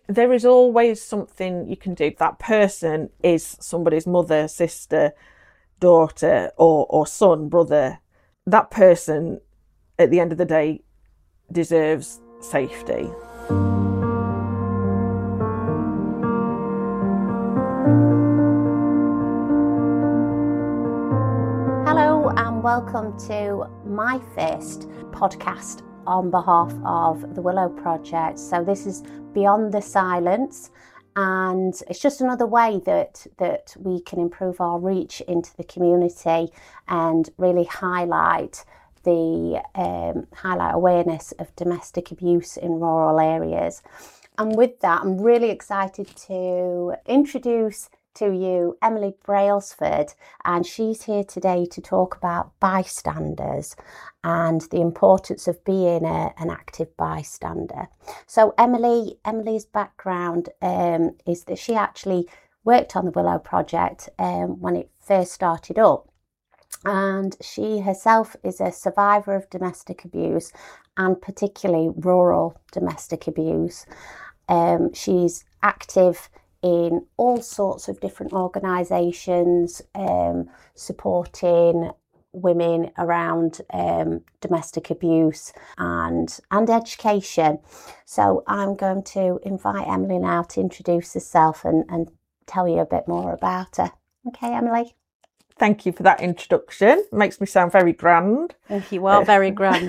there is always something you can do. That person is somebody's mother, sister, daughter, or son, brother. That person, at the end of the day, deserves safety. Hello and welcome to my first podcast on behalf of the Willow Project. So this is Beyond the Silence, and it's just another way that we can improve our reach into the community and really highlight awareness of domestic abuse in rural areas. And with that, I'm really excited to introduce to you Emily Brailsford, and she's here today to talk about bystanders and the importance of being an active bystander. So Emily's background is that she actually worked on the Willow Project when it first started up, and she herself is a survivor of domestic abuse, and particularly rural domestic abuse. She's active in all sorts of different organisations, supporting women around domestic abuse and education. So I'm going to invite Emily now to introduce herself and tell you a bit more about her. Okay, Emily? Thank you for that introduction. Makes me sound very grand. You are very grand.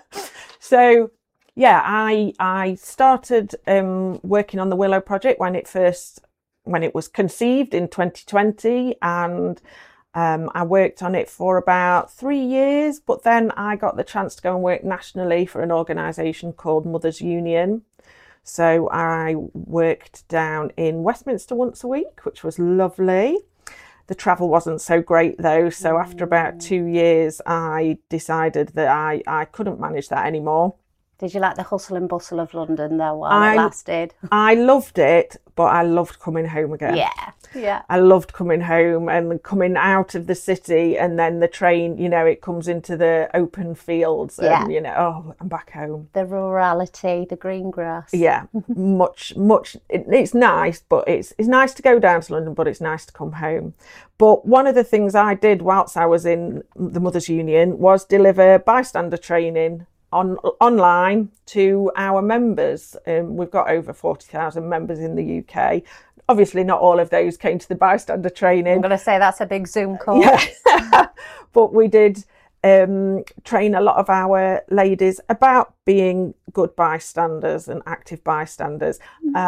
So, yeah, I started working on the Willow Project when it was conceived in 2020, and I worked on it for about 3 years, but then I got the chance to go and work nationally for an organisation called Mothers Union. So I worked down in Westminster once a week, which was lovely. The travel wasn't so great though, so after about 2 years I decided that I couldn't manage that anymore. Did you like the hustle and bustle of London though while it lasted? I loved it, but I loved coming home again. Yeah. I loved coming home and coming out of the city, and then the train, it comes into the open fields and, I'm back home. The rurality, the green grass. Yeah, much. It's nice, but it's nice to go down to London, but it's nice to come home. But one of the things I did whilst I was in the Mothers Union was deliver bystander training online to our members. We've got over 40,000 members in the UK. Obviously not all of those came to the bystander training. I'm going to say that's a big Zoom call. Yeah. But we did train a lot of our ladies about being good bystanders and active bystanders.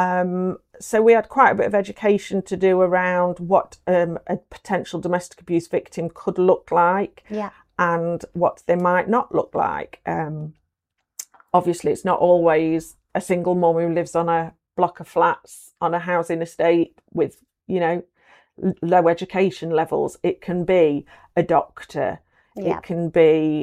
So we had quite a bit of education to do around what a potential domestic abuse victim could look like. Yeah. And what they might not look like. Obviously, it's not always a single mum who lives on a block of flats on a housing estate with, low education levels. It can be a doctor. Yeah. It can be,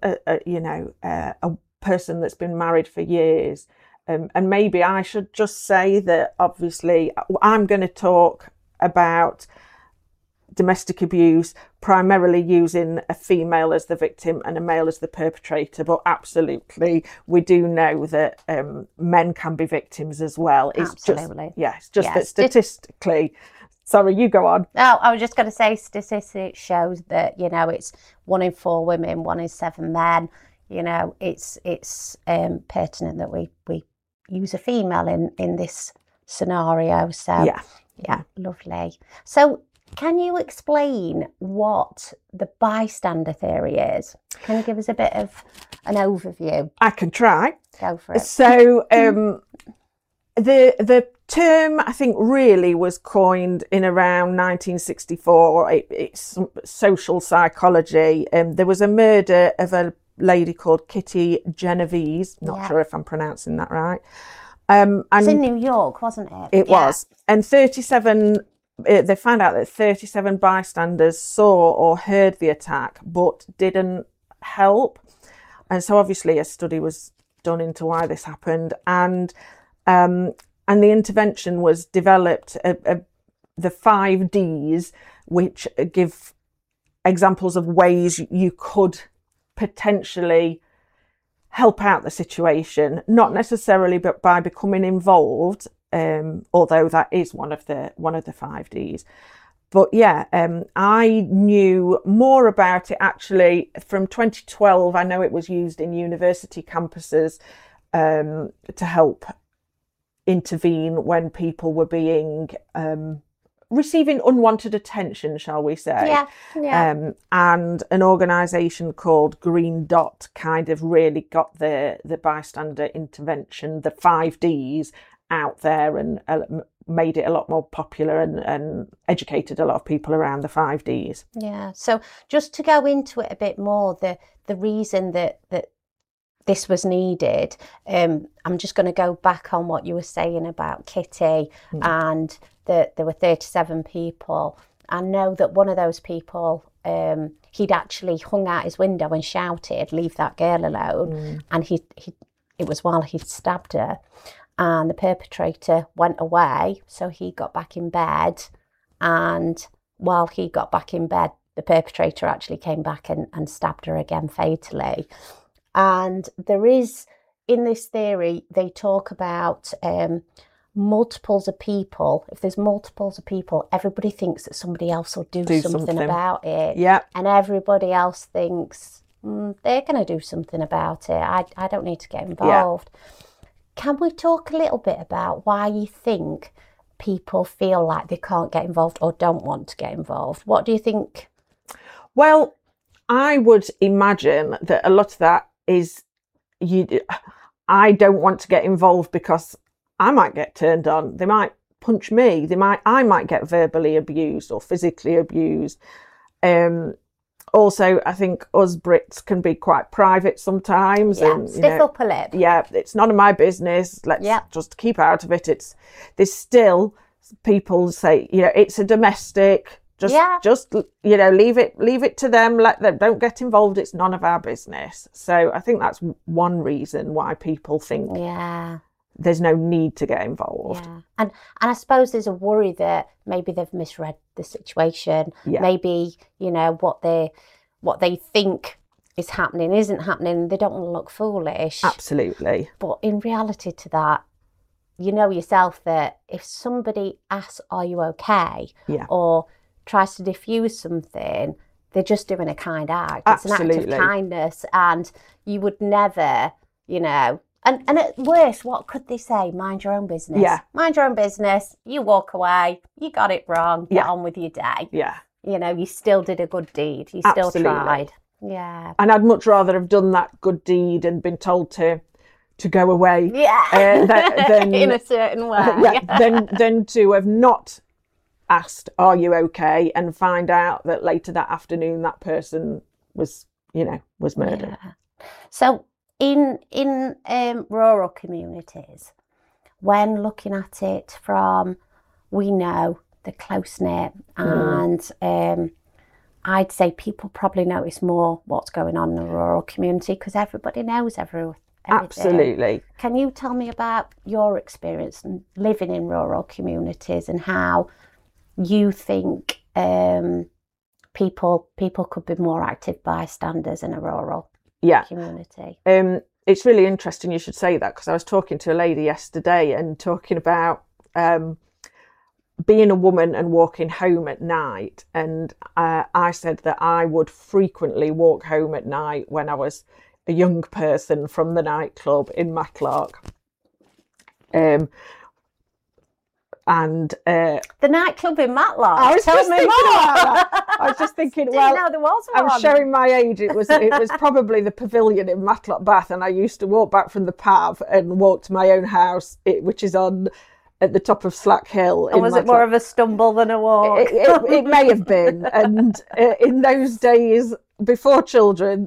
a person that's been married for years. And maybe I should just say that, obviously, I'm going to talk about domestic abuse primarily using a female as the victim and a male as the perpetrator, but absolutely we do know that men can be victims as well. Absolutely. It's just that statistically, sorry, you go on. Oh, I was just going to say statistics shows that it's 1 in 4 women, 1 in 7 men. It's pertinent that we use a female in this scenario. So yeah, lovely. So can you explain what the bystander theory is? Can you give us a bit of an overview? I can try. Go for it. So the term, I think, really was coined in around 1964. It's social psychology. There was a murder of a lady called Kitty Genovese. Not sure if I'm pronouncing that right. And it's in New York, wasn't it? It was. And they found out that 37 bystanders saw or heard the attack but didn't help. And so obviously a study was done into why this happened, and the intervention was developed, the 5 Ds, which give examples of ways you could potentially help out the situation, not necessarily but by becoming involved although that is one of the 5Ds. But yeah, I knew more about it actually from 2012. I know it was used in university campuses to help intervene when people were being receiving unwanted attention, shall we say. Yeah. And an organisation called Green Dot kind of really got the bystander intervention, the 5Ds, out there and made it a lot more popular and educated a lot of people around the 5Ds. Yeah. So just to go into it a bit more, the reason that this was needed, I'm just going to go back on what you were saying about Kitty and that there were 37 people. I know that one of those people, he'd actually hung out his window and shouted, "Leave that girl alone." And it was while he'd stabbed her. And the perpetrator went away, so he got back in bed. And while he got back in bed, the perpetrator actually came back and stabbed her again fatally. And there is, in this theory, they talk about multiples of people. If there's multiples of people, everybody thinks that somebody else will do something about it. Yeah. And everybody else thinks they're going to do something about it. I don't need to get involved. Yeah. Can we talk a little bit about why you think people feel like they can't get involved or don't want to get involved? What do you think? Well, I would imagine that a lot of that is I don't want to get involved because I might get turned on. They might punch me. I might get verbally abused or physically abused. Also, I think us Brits can be quite private sometimes. Yeah, and, stiff upper lip. Yeah, it's none of my business. Let's just keep out of it. There's still people say, it's a domestic. Just leave it to them. Let them, don't get involved. It's none of our business. So I think that's one reason why people think there's no need to get involved. Yeah. And I suppose there's a worry that maybe they've misread the situation. Yeah. Maybe, what they think is happening isn't happening. They don't want to look foolish. Absolutely. But in reality to that, you know yourself that if somebody asks, "Are you okay?" or tries to diffuse something, they're just doing a kind act. Absolutely. It's an act of kindness, and you would never, And at worst, what could they say? Mind your own business. Yeah. Mind your own business. You walk away. You got it wrong. Get on with your day. Yeah. You still did a good deed. You still tried. Yeah. And I'd much rather have done that good deed and been told to go away. Yeah. Than, in a certain way. Than to have not asked, "Are you okay?" and find out that later that afternoon that person was murdered. Yeah. So in rural communities, when looking at it from, we know the close-knit and I'd say people probably notice more what's going on in a rural community because everybody knows everything. Absolutely. Can you tell me about your experience living in rural communities and how you think people could be more active bystanders in a rural community? It's really interesting you should say that because I was talking to a lady yesterday and talking about being a woman and walking home at night. And I said that I would frequently walk home at night when I was a young person from the nightclub in Matlock. And the nightclub in Matlock. I was just thinking about that. I was just thinking, well, know there was one. I'm showing my age. It was probably the Pavilion in Matlock Bath, and I used to walk back from the Pav and walk to my own house, which is at the top of Slack Hill. And was it more of a stumble than a walk? It may have been. And in those days, before children,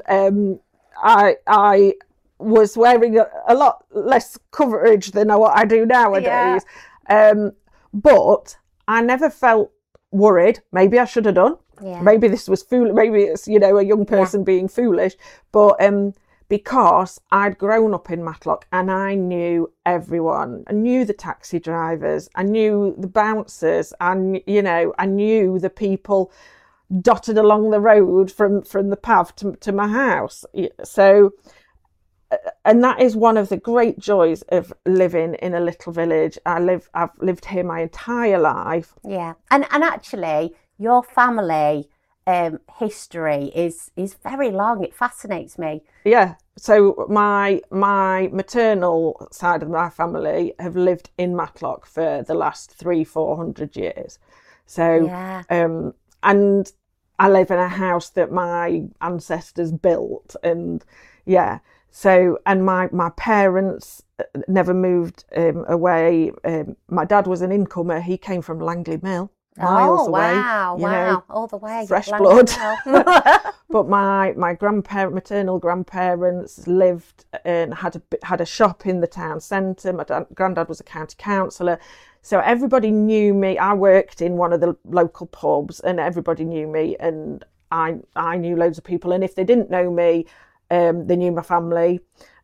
I was wearing a lot less coverage than what I do nowadays. Yeah. But I never felt worried. Maybe I should have done. Yeah. Maybe this was foolish. Maybe it's, a young person being foolish. But because I'd grown up in Matlock and I knew everyone. I knew the taxi drivers. I knew the bouncers. And, I knew the people dotted along the road from the path to my house. So and that is one of the great joys of living in a little village. I've lived here my entire life. Yeah, and actually, your family history is very long. It fascinates me. Yeah. So my maternal side of my family have lived in Matlock for the last 300-400 years. So Yeah. And I live in a house that my ancestors built, and yeah. So, and my parents never moved away. My dad was an incomer. He came from Langley Mill, miles away. Wow, you know, all the way. fresh Langley blood. Mill. But my maternal grandparents lived and had a shop in the town centre. My granddad was a county councillor. So everybody knew me. I worked in one of the local pubs, and everybody knew me, and I knew loads of people. And if they didn't know me, they knew my family.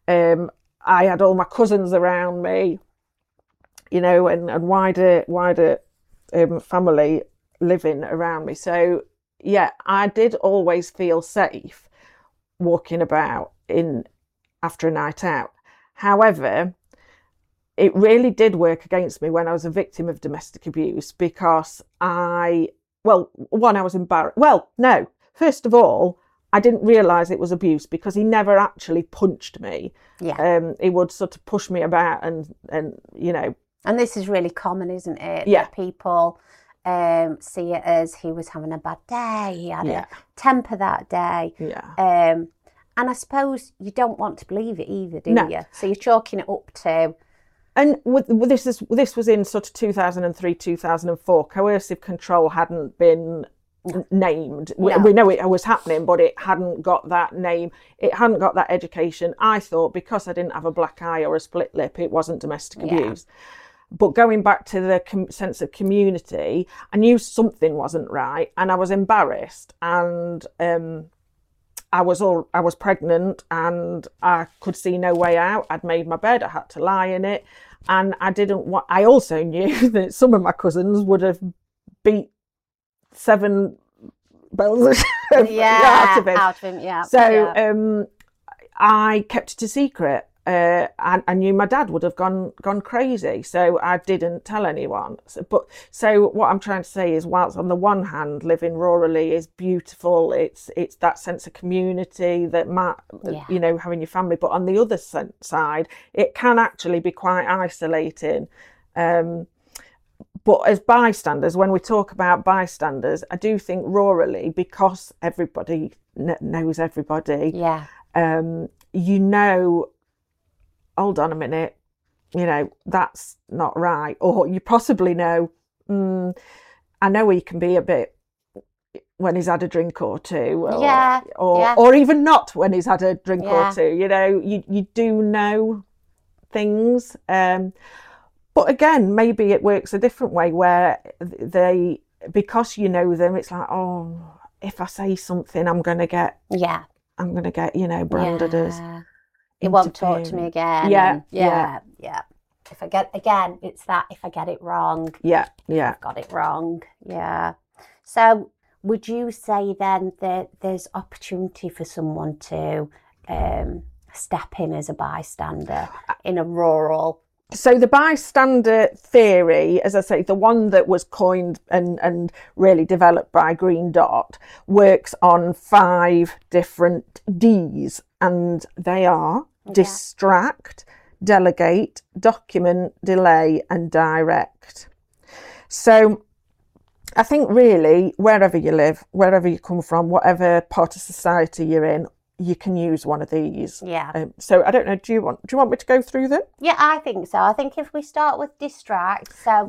I had all my cousins around me, you know, and wider family living around me. So yeah, I did always feel safe walking about in after a night out. However, it really did work against me when I was a victim of domestic abuse, because I was embarrassed. Well, no, first of all, I didn't realise it was abuse because he never actually punched me. Yeah. He would sort of push me about and you know. And this is really common, isn't it? Yeah. That people see it as he was having a bad day, he had Yeah. a temper that day. Yeah. And I suppose you don't want to believe it either, do No. you? So you're chalking it up to... And this was in sort of 2003, 2004. Coercive control hadn't been named. No. We know it was happening, but it hadn't got that name. It hadn't got that education. I thought because I didn't have a black eye or a split lip, it wasn't domestic abuse. But going back to the sense of community, I knew something wasn't right, and I was embarrassed. And I was pregnant, and I could see no way out. I'd made my bed. I had to lie in it, and I didn't want. I also knew that some of my cousins would have beat 7 bells out of him. Out of him, yeah. So I kept it a secret. I knew my dad would have gone crazy, so I didn't tell anyone. So what I'm trying to say is, whilst on the one hand living rurally is beautiful, it's that sense of community that you know, having your family, but on the other side it can actually be quite isolating. But as bystanders, when we talk about bystanders, I do think rurally, because everybody knows everybody, you know, hold on a minute, you know, that's not right. Or you possibly know, I know he can be a bit when he's had a drink or two. Or even not when he's had a drink or two. You know, you do know things. But again, maybe it works a different way where because you know them, it's like, oh, if I say something, I'm going to get, you know, branded as... He won't talk to me again. Yeah. If I get it wrong. I've got it wrong. Yeah. So would you say then that there's opportunity for someone to step in as a bystander in a rural... So the bystander theory, as I say, the one that was coined and really developed by Green Dot, works on 5 different Ds, and they are distract, delegate, document, delay, and direct. So I think really, wherever you live, wherever you come from, whatever part of society you're in, you can use one of these. So I don't know, do you want me to go through them? Yeah, I think so. I think if we start with distract, so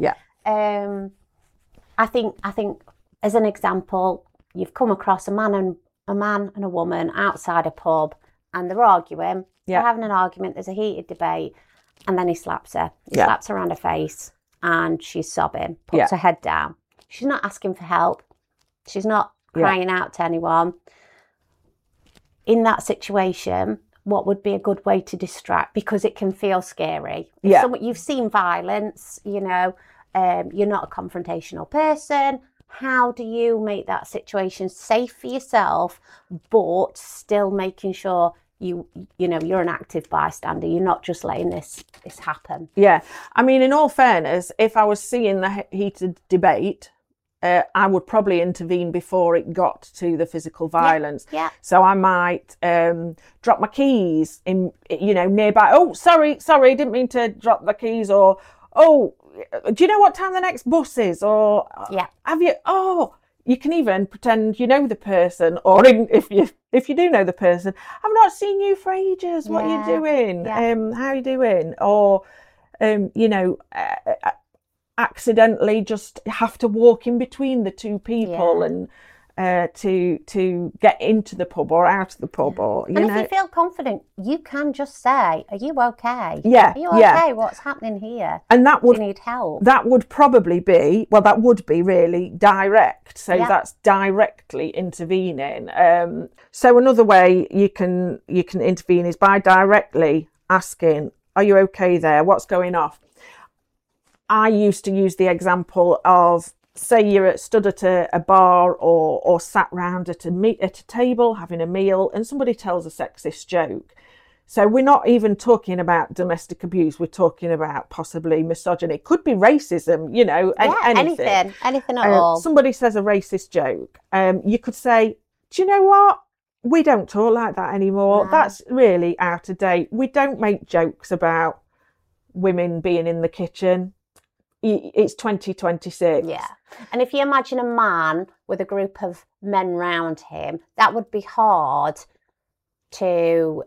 I think as an example, you've come across a man and a woman outside a pub, and they're arguing. They're having an argument. There's a heated debate, and then he slaps her. He slaps her around her face, and she's sobbing. Puts her head down. She's not asking for help. She's not crying out to anyone. In that situation, what would be a good way to distract? Because it can feel scary. You've seen violence, you know, you're not a confrontational person. How do you make that situation safe for yourself, but still making sure you know, you're an active bystander. You're not just letting this happen. Yeah. I mean, in all fairness, if I was seeing the heated debate, I would probably intervene before it got to the physical violence. Yeah. So I might drop my keys in, you know, nearby. Oh, sorry, didn't mean to drop the keys. Or, oh, do you know what time the next bus is? Or have you? Oh, you can even pretend you know the person, or if you do know the person, I've not seen you for ages. What are you doing? How are you doing? Or you know, accidentally just have to walk in between the two people and to get into the pub or out of the pub, or you know. If you feel confident, you can just say, "Are you okay? Yeah, are you okay? What's happening here?" And that would, do you need help? That would probably be, well, that would be really direct. So that's directly intervening. So another way you can intervene is by directly asking, "Are you okay there? What's going off?" I used to use the example of, say you're stood at a bar or sat round at a table having a meal, and somebody tells a sexist joke. So we're not even talking about domestic abuse. We're talking about possibly misogyny. It could be racism, you know, anything at all. Somebody says a racist joke. You could say, "Do you know what? We don't talk like that anymore. That's really out of date. We don't make jokes about women being in the kitchen. It's 2026. Yeah. And if you imagine a man with a group of men round him, that would be hard to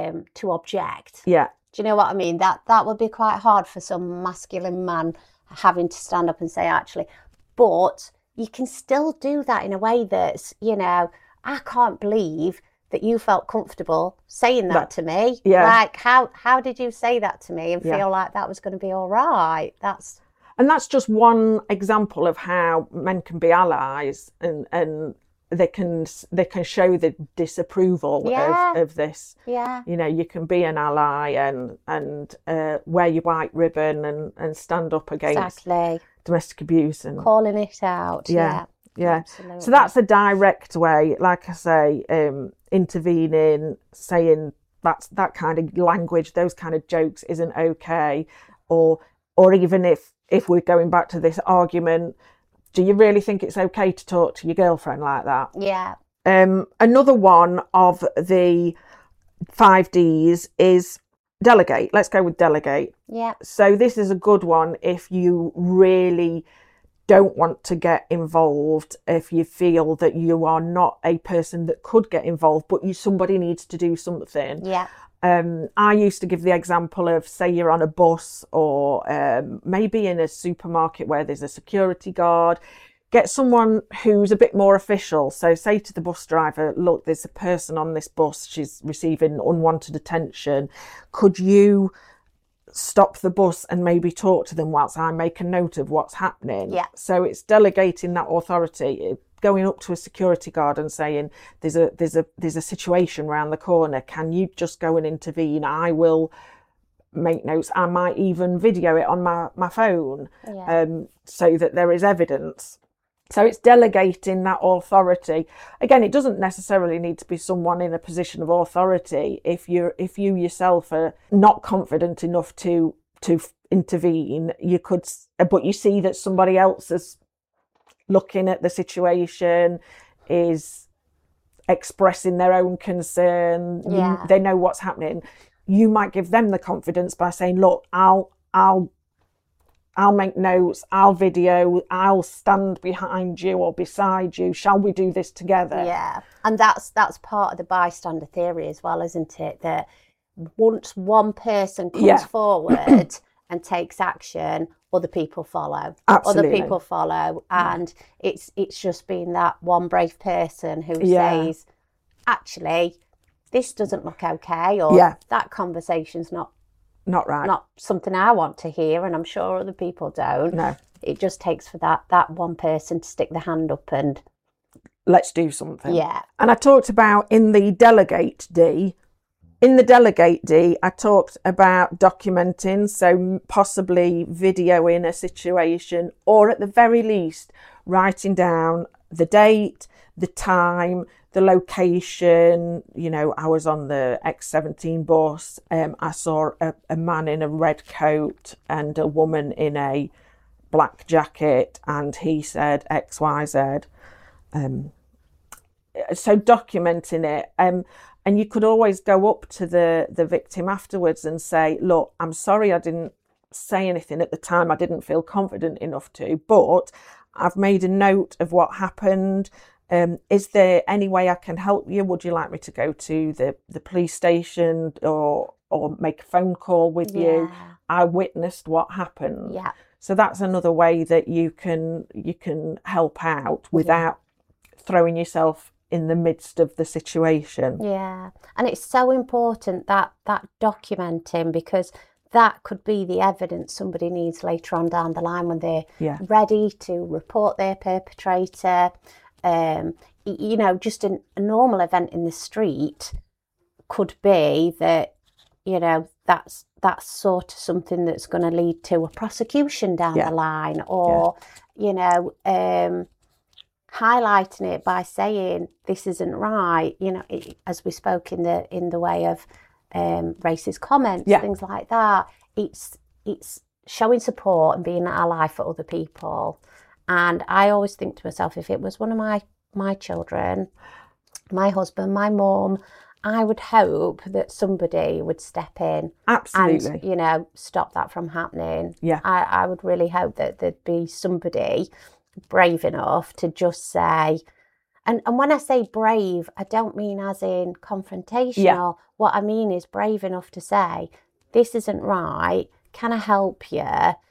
object. Yeah. Do you know what I mean? That would be quite hard for some masculine man having to stand up and say, actually. But you can still do that in a way that's, you know, I can't believe that you felt comfortable saying that to me. Yeah. Like, how did you say that to me and feel like that was going to be all right? And that's just one example of how men can be allies, and they can show the disapproval of this. Yeah. You know, you can be an ally and wear your white ribbon and stand up against domestic abuse and calling it out. Yeah. Absolutely. So that's a direct way, like I say, intervening, saying that kind of language, those kind of jokes isn't okay, or even if we're going back to this argument, do you really think it's okay to talk to your girlfriend like that? Yeah. Another one of the 5 Ds is delegate. Let's go with delegate. Yeah. So this is a good one if you really don't want to get involved, if you feel that you are not a person that could get involved, but somebody needs to do something. Yeah. I used to give the example of, say you're on a bus or maybe in a supermarket where there's a security guard. Get someone who's a bit more official. So say to the bus driver, look, there's a person on this bus, she's receiving unwanted attention. Could you stop the bus and maybe talk to them whilst I make a note of what's happening? Yeah. So it's delegating that authority, going up to a security guard and saying, there's a situation around the corner, can you just go and intervene? I will make notes. I might even video it on my phone, so that there is evidence. So it's delegating that authority. Again, it doesn't necessarily need to be someone in a position of authority. If you yourself are not confident enough to intervene, you could, but you see that somebody else is looking at the situation, is expressing their own concern. They know what's happening. You might give them the confidence by saying, look, I'll make notes, I'll video, I'll stand behind you or beside you. Shall we do this together? Yeah. And that's part of the bystander theory as well, isn't it? That once one person comes forward and takes action, other people follow. Absolutely. Other people follow. And it's just been that one brave person who says, actually, this doesn't look okay, or that conversation's not right, not something I want to hear, and I'm sure other people don't. No. It just takes for that one person to stick their hand up and let's do something. Yeah. And I talked about in the delegate D, I talked about documenting, so possibly videoing a situation, or at the very least writing down the date, the time, the location. You know, I was on the X17 bus. I saw a man in a red coat and a woman in a black jacket, and he said XYZ. So documenting it, and you could always go up to the victim afterwards and say, look, I'm sorry I didn't say anything at the time. I didn't feel confident enough to, but I've made a note of what happened. Is there any way I can help you? Would you like me to go to the police station or make a phone call with you? I witnessed what happened. Yeah. So that's another way that you can help out without throwing yourself in the midst of the situation. Yeah. And it's so important that documenting, because that could be the evidence somebody needs later on down the line when they're ready to report their perpetrator. You know, just a normal event in the street could be that, you know, that's sort of something that's going to lead to a prosecution down the line, or, you know, highlighting it by saying this isn't right, you know, as we spoke in the way of racist comments, things like that. It's showing support and being an ally for other people. And I always think to myself, if it was one of my children, my husband, my mum, I would hope that somebody would step in and, you know, stop that from happening. Yeah. I would really hope that there'd be somebody brave enough to just say, and when I say brave, I don't mean as in confrontational. What I mean is brave enough to say, this isn't right. Can I help you?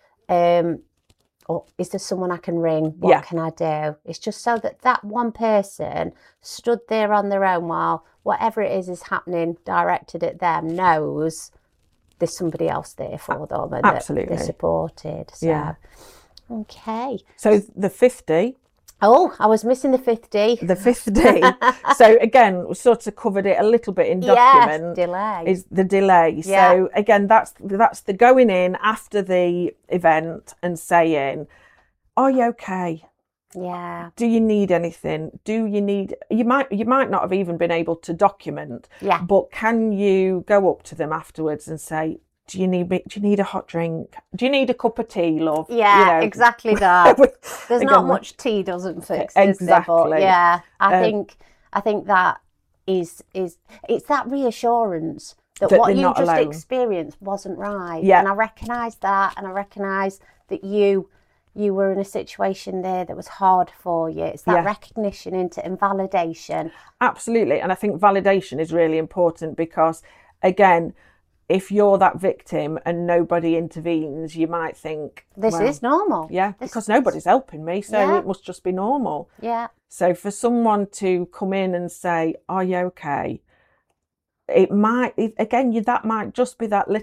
Or is there someone I can ring? What can I do? It's just so that one person stood there on their own while whatever it is happening directed at them knows there's somebody else there for them and that they're supported. So, okay. So the 50. Oh, I was missing the 50. The 50. So again, we sort of covered it a little bit in document. Delay. Is the delay. Yeah. So again, that's the going in after the event and saying, are you okay? Yeah. Do you need anything? You might not have even been able to document. Yeah. But can you go up to them afterwards and say, do you need a hot drink? Do you need a cup of tea, love? Yeah, you know, exactly that. There's again, not much tea doesn't fix. Exactly. But yeah, I think that is it's that reassurance that what you just alone. experienced wasn't right. Yeah. And I recognise that, and I recognise that you were in a situation there that was hard for you. It's that recognition and validation. Absolutely. And I think validation is really important because, again, if you're that victim and nobody intervenes, you might think, this is normal. Yeah, because nobody's helping me, so it must just be normal. Yeah. So for someone to come in and say, are you okay? That might just be that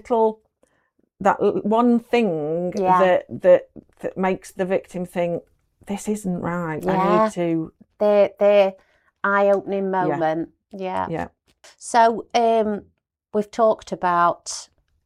one thing that makes the victim think, this isn't right. Yeah. I need to... The eye-opening moment. Yeah. Yeah. So, we've talked about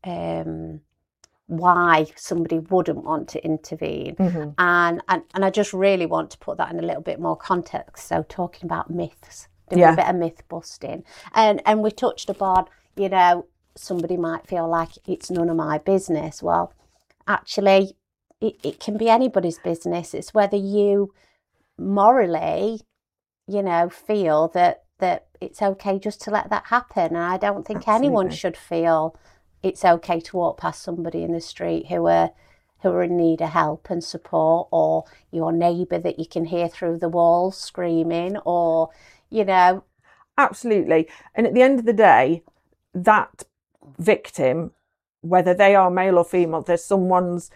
why somebody wouldn't want to intervene, and I just really want to put that in a little bit more context. So talking about myths, doing a bit of myth busting, and we touched upon, you know, somebody might feel like it's none of my business. Well, actually, it can be anybody's business. It's whether you morally, you know, feel that it's okay just to let that happen. And I don't think anyone should feel it's okay to walk past somebody in the street who are in need of help and support, or your neighbour that you can hear through the walls screaming, or, you know. Absolutely. And at the end of the day, that victim, whether they are male or female, there's someone's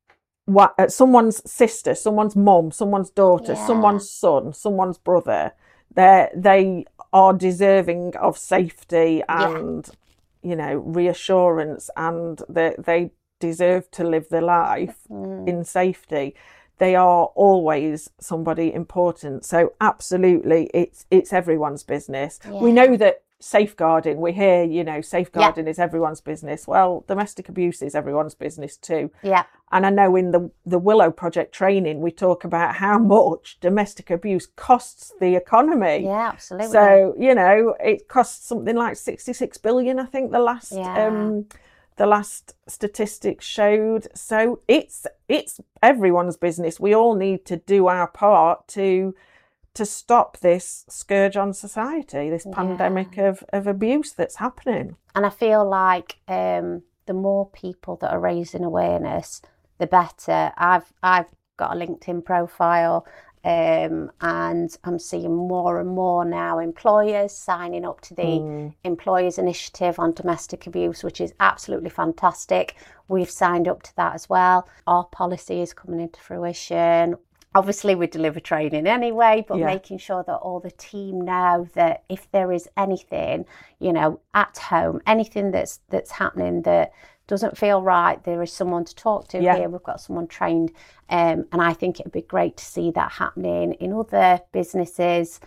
sister, someone's mum, someone's daughter, someone's son, someone's brother. They are deserving of safety and, you know, reassurance, and they deserve to live their life in safety. They are always somebody important. So absolutely, it's everyone's business. Yeah. We know that safeguarding. We hear, you know, safeguarding is everyone's business. Well, domestic abuse is everyone's business too. Yeah. And I know in the Willow Project training, we talk about how much domestic abuse costs the economy. Yeah, absolutely. So, you know, it costs something like 66 billion, I think the last statistics showed. So it's everyone's business. We all need to do our part to stop this scourge on society, this pandemic of abuse that's happening. And I feel like the more people that are raising awareness, the better. I've got a LinkedIn profile, and I'm seeing more and more now employers signing up to the Employers Initiative on Domestic Abuse, which is absolutely fantastic. We've signed up to that as well. Our policy is coming into fruition. Obviously, we deliver training anyway, but making sure that all the team know that if there is anything, you know, at home, anything that's happening that doesn't feel right, there is someone to talk to here. We've got someone trained. And I think it'd be great to see that happening in other businesses.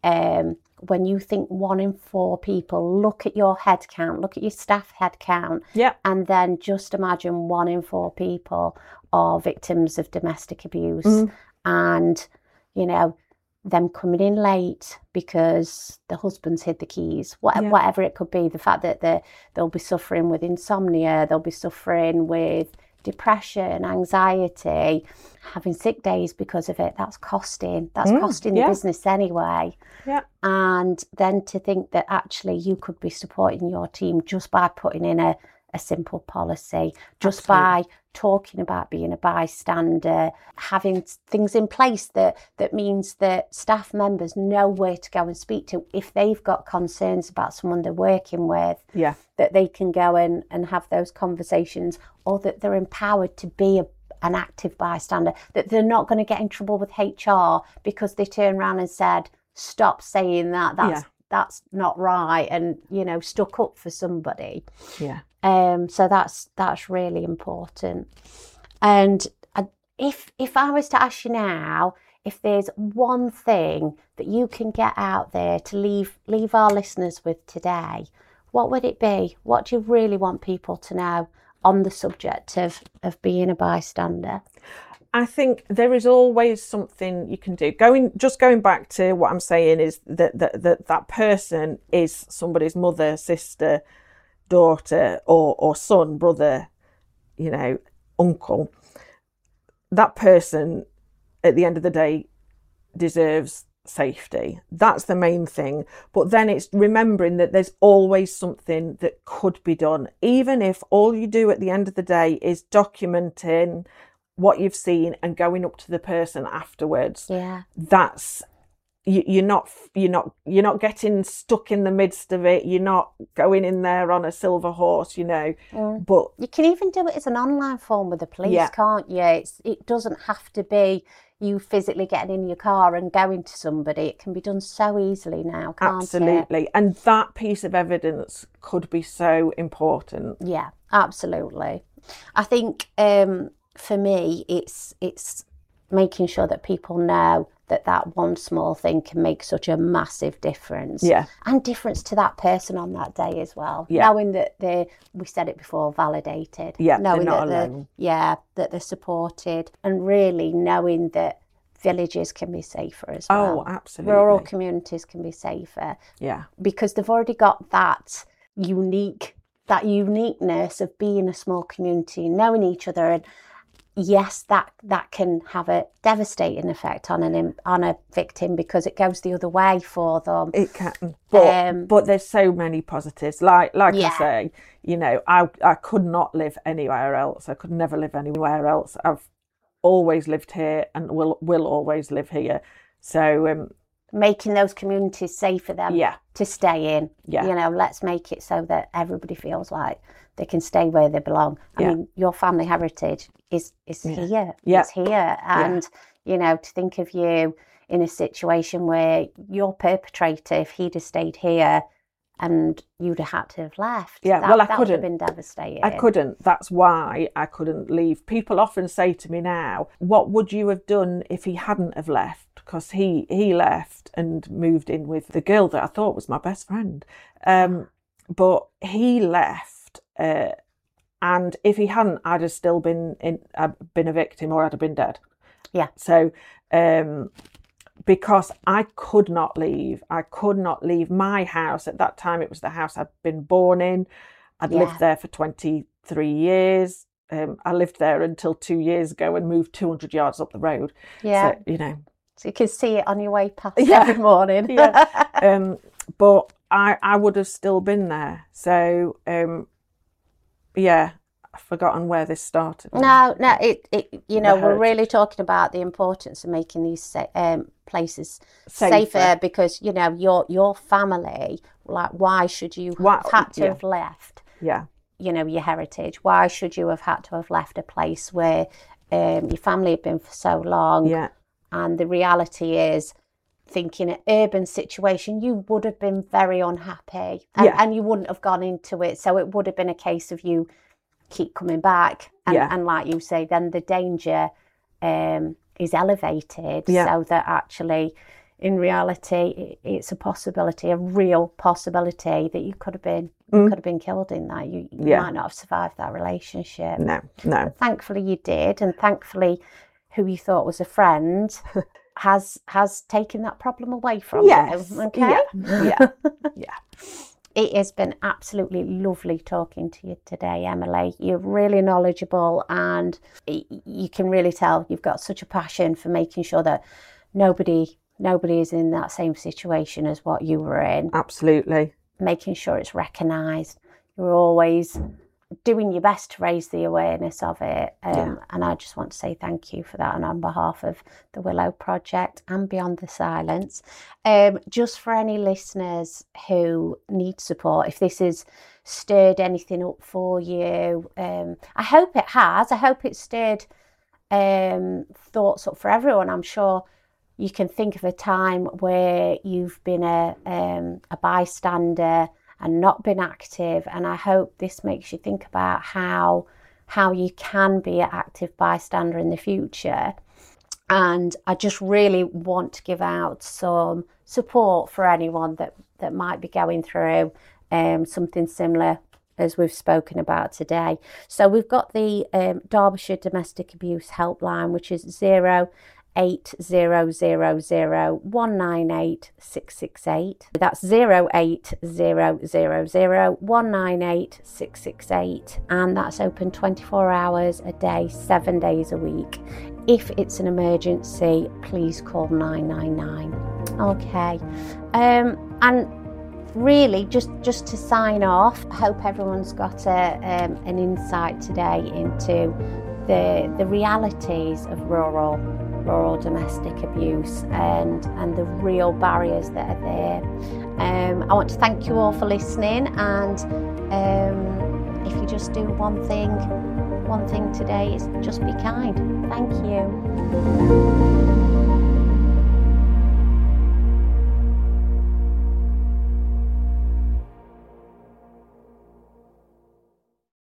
When you think 1 in 4 people, look at your head count, look at your staff head count, and then just imagine 1 in 4 people are victims of domestic abuse. And, you know, them coming in late because the husband's hid the keys, whatever it could be, the fact that they'll be suffering with insomnia, they'll be suffering with depression, anxiety, having sick days because of it, that's costing the business anyway. And then to think that actually you could be supporting your team just by putting in a simple policy, just by talking about being a bystander, having things in place that means that staff members know where to go and speak to if they've got concerns about someone they're working with, that they can go and have those conversations, or that they're empowered to be an active bystander, that they're not going to get in trouble with HR because they turn around and said, stop saying that, that's not right, and, you know, stuck up for somebody. So that's really important. And if I was to ask you now, if there's one thing that you can get out there to leave our listeners with today, what would it be? What do you really want people to know on the subject of being a bystander? I think there is always something you can do. Going back to what I'm saying is that person is somebody's mother, sister, daughter, or son, brother, you know, uncle. That person, at the end of the day, deserves safety. That's the main thing. But then it's remembering that there's always something that could be done, even if all you do at the end of the day is documenting what you've seen and going up to the person afterwards. That's you're not getting stuck in the midst of it. You're not going in there on a silver horse, you know. But you can even do it as an online form with the police, can't you? It doesn't have to be you physically getting in your car and going to somebody. It can be done so easily now, can't it? Absolutely. And that piece of evidence could be so important. Yeah, absolutely. I think for me, it's making sure that people know that one small thing can make such a massive difference. And difference to that person on that day as well. Knowing that we said it before, validated. Knowing they're not that alone. That they're supported, and really knowing that villages can be safer as well. Oh, absolutely. Rural communities can be safer. Because they've already got that uniqueness of being a small community, knowing each other, and yes, that can have a devastating effect on a victim because it goes the other way for them. It can, but there's so many positives. Like I say, you know, I could not live anywhere else. I could never live anywhere else. I've always lived here and will always live here. So making those communities safe for them to stay in. You know, let's make it so that everybody feels like they can stay where they belong. I mean, your family heritage is here. It's here. And, you know, to think of you in a situation where your perpetrator, if he'd have stayed here and you'd have had to have left. Yeah, that, well, I that would have couldn't. been devastating. I couldn't. That's why I couldn't leave. People often say to me now, what would you have done if he hadn't have left? Because he left and moved in with the girl that I thought was my best friend. But he left, and if he hadn't, I'd have still been a victim, or I'd have been dead. Yeah. So, because I could not leave. I could not leave my house. At that time, it was the house I'd been born in. I'd lived there for 23 years. I lived there until 2 years ago and moved 200 yards up the road. Yeah. So, So you can see it on your way past every morning. Yeah. But I would have still been there. So, I've forgotten where this started. No, we're really talking about the importance of making these places safer because, your family, like, why should you have had to have left, your heritage? Why should you have had to have left a place where your family had been for so long? Yeah. And the reality is, thinking an urban situation, you would have been very unhappy and you wouldn't have gone into it. So it would have been a case of you keep coming back and like you say, then the danger is elevated so that actually in reality it's a possibility, a real possibility that you could have been killed in that. You might not have survived that relationship. No but thankfully you did, and thankfully who you thought was a friend has taken that problem away from you. Okay. Yeah. It has been absolutely lovely talking to you today, Emily. You're really knowledgeable, and you can really tell you've got such a passion for making sure that nobody is in that same situation as what you were in. Absolutely. Making sure it's recognised. You're always doing your best to raise the awareness of it. And I just want to say thank you for that, and on behalf of the Willow Project and Beyond the Silence. Just for any listeners who need support, if this has stirred anything up for you, I hope it has. I hope it's stirred thoughts up for everyone. I'm sure you can think of a time where you've been a bystander and not been active, and I hope this makes you think about how you can be an active bystander in the future. And I just really want to give out some support for anyone that might be going through something similar as we've spoken about today. So we've got the Derbyshire Domestic Abuse Helpline, which is 08000198668. That's 08000198668, and that's open 24 hours a day, 7 days a week. If it's an emergency, please call 999. Okay. And really, just to sign off, I hope everyone's got an insight today into the realities of rural domestic abuse and the real barriers that are there. I want to thank you all for listening, and if you just do one thing today, is just be kind. Thank you.